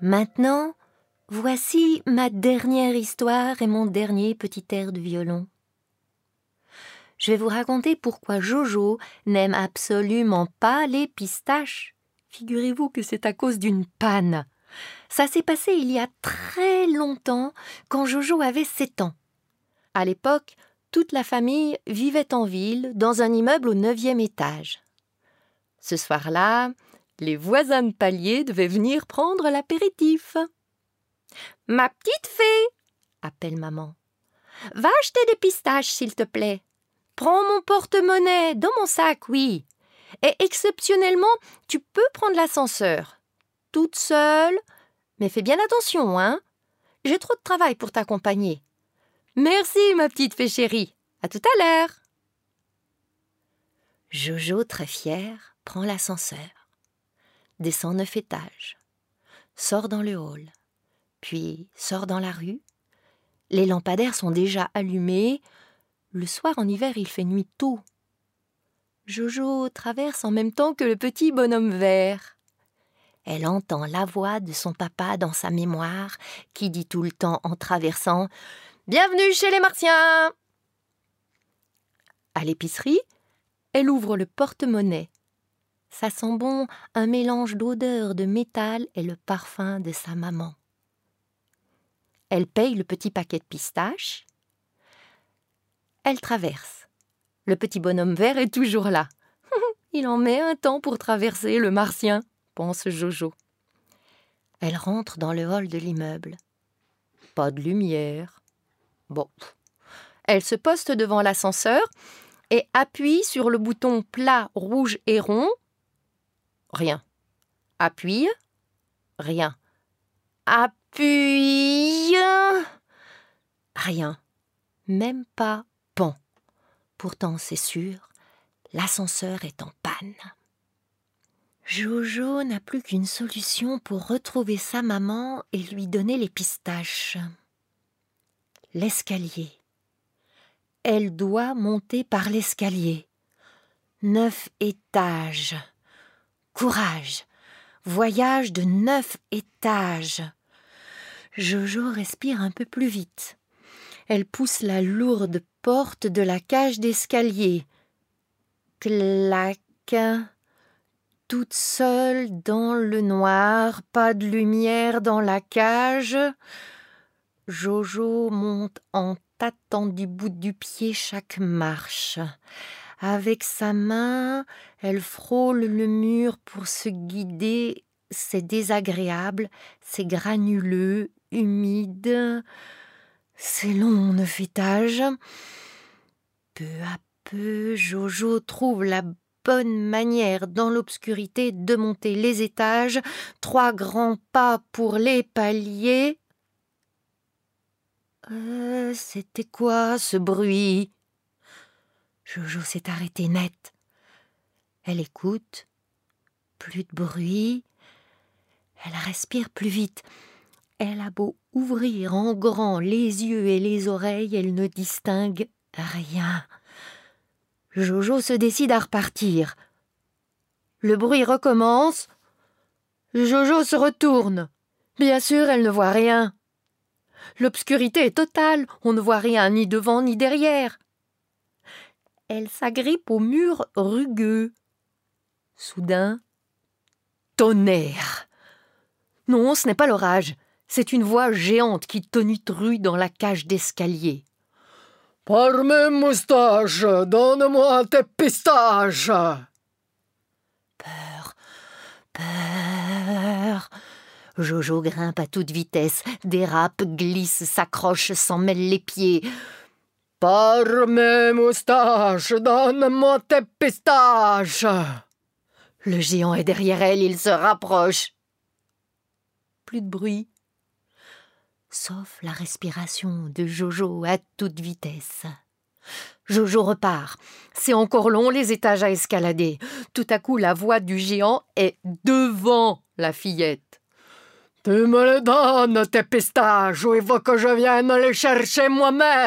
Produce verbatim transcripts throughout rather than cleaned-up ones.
Maintenant, voici ma dernière histoire et mon dernier petit air de violon. Je vais vous raconter pourquoi Jojo n'aime absolument pas les pistaches. Figurez-vous que c'est à cause d'une panne. Ça s'est passé il y a très longtemps, quand Jojo avait sept ans. À l'époque, toute la famille vivait en ville, dans un immeuble au neuvième étage. Ce soir-là, les voisins de palier devaient venir prendre l'apéritif. « Ma petite fée !» appelle maman. « Va acheter des pistaches, s'il te plaît. Prends mon porte-monnaie, dans mon sac, oui. Et exceptionnellement, tu peux prendre l'ascenseur. Toute seule, mais fais bien attention, hein. J'ai trop de travail pour t'accompagner. Merci, ma petite fée chérie. À tout à l'heure. » Jojo, très fière, prend l'ascenseur, descend neuf étages, sort dans le hall, puis sort dans la rue. Les lampadaires sont déjà allumés. Le soir, en hiver, il fait nuit tôt. Jojo traverse en même temps que le petit bonhomme vert. Elle entend la voix de son papa dans sa mémoire qui dit tout le temps en traversant « Bienvenue chez les Martiens !» À l'épicerie, elle ouvre le porte-monnaie. Ça sent bon, un mélange d'odeur de métal et le parfum de sa maman. Elle paye le petit paquet de pistaches. Elle traverse. Le petit bonhomme vert est toujours là. Il en met un temps pour traverser le martien, pense Jojo. Elle rentre dans le hall de l'immeuble. Pas de lumière. Bon. Elle se poste devant l'ascenseur et appuie sur le bouton plat, rouge et rond. Rien. Appuie. Rien. Appuie. Rien. Même pas pan. Pourtant, c'est sûr, l'ascenseur est en panne. Jojo n'a plus qu'une solution pour retrouver sa maman et lui donner les pistaches. L'escalier. Elle doit monter par l'escalier. Neuf étages. Courage. Voyage de neuf étages. Jojo respire un peu plus vite. Elle pousse la lourde porte de la cage d'escalier. Clac. Toute seule dans le noir, pas de lumière dans la cage. Jojo monte en tâtant du bout du pied chaque marche. Avec sa main, elle frôle le mur pour se guider. C'est désagréable, c'est granuleux, humide. C'est long, neuf étages. Peu à peu, Jojo trouve la bonne manière dans l'obscurité de monter les étages. Trois grands pas pour les paliers. Euh, c'était quoi ce bruit? Jojo s'est arrêtée net. Elle écoute. Plus de bruit. Elle respire plus vite. Elle a beau ouvrir en grand les yeux et les oreilles, elle ne distingue rien. Jojo se décide à repartir. Le bruit recommence. Jojo se retourne. Bien sûr, elle ne voit rien. L'obscurité est totale, on ne voit rien ni devant ni derrière. Elle s'agrippe au mur rugueux. Soudain, tonnerre! Non, ce n'est pas l'orage. C'est une voix géante qui tonitruit dans la cage d'escalier. « Par mes moustaches, donne-moi tes pistaches !» Peur, peur. Jojo grimpe à toute vitesse, dérape, glisse, s'accroche, s'en mêle les pieds. « Par mes moustaches, donne-moi tes pistaches !» Le géant est derrière elle, il se rapproche. Plus de bruit, sauf la respiration de Jojo à toute vitesse. Jojo repart. C'est encore long, les étages à escalader. Tout à coup, la voix du géant est devant la fillette. « Tu me les donnes, tes pistaches, ou il faut que je vienne les chercher moi-même !»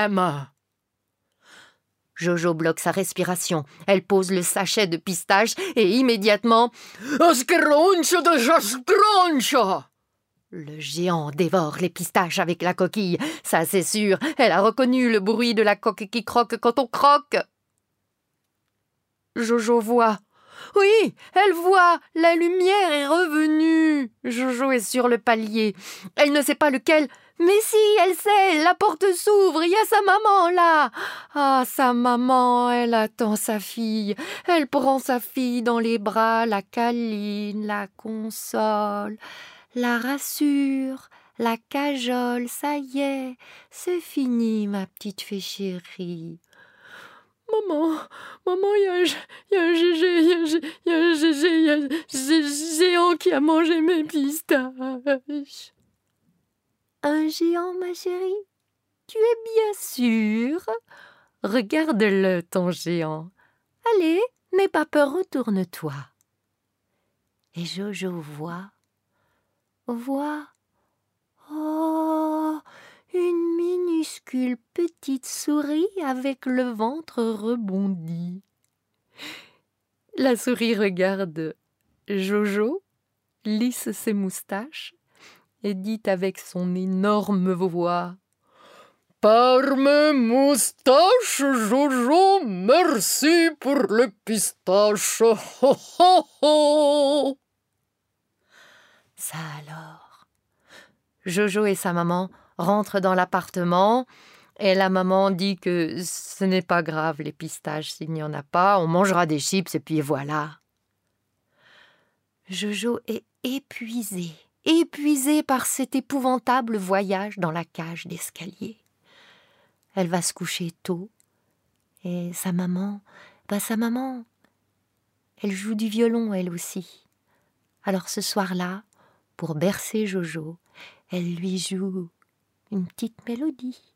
Jojo bloque sa respiration. Elle pose le sachet de pistaches et immédiatement « Scrunch de scrunch !» Le géant dévore les pistaches avec la coquille. Ça, c'est sûr. Elle a reconnu le bruit de la coque qui croque quand on croque. Jojo voit. Oui, elle voit. La lumière est revenue. Jojo est sur le palier. Elle ne sait pas lequel. Mais si, elle sait. La porte s'ouvre. Il y a sa maman là. Ah, sa maman, elle attend sa fille. Elle prend sa fille dans les bras, la câline, la console, la rassure, la cajole. Ça y est, c'est fini, ma petite fée chérie. Maman, maman, il y a un, y a un gégé, il y a un gégé, il y a un gégé, il y a un géant qui a mangé mes pistaches. Un géant, ma chérie? Tu es bien sûre? Regarde-le, ton géant. Allez, n'aie pas peur, retourne-toi. Et Jojo voit, voit, oh, une minuscule petite souris avec le ventre rebondi. La souris regarde Jojo, lisse ses moustaches et dit avec son énorme voix: Par mes moustaches, Jojo, merci pour le pistache. Ho, ho, ho. Ça alors. Jojo et sa maman rentrent dans l'appartement et la maman dit que ce n'est pas grave les pistaches s'il n'y en a pas, on mangera des chips et puis voilà. Jojo est épuisée, épuisée par cet épouvantable voyage dans la cage d'escalier. Elle va se coucher tôt et sa maman, bah sa maman, elle joue du violon elle aussi. Alors ce soir-là, pour bercer Jojo, elle lui joue une petite mélodie.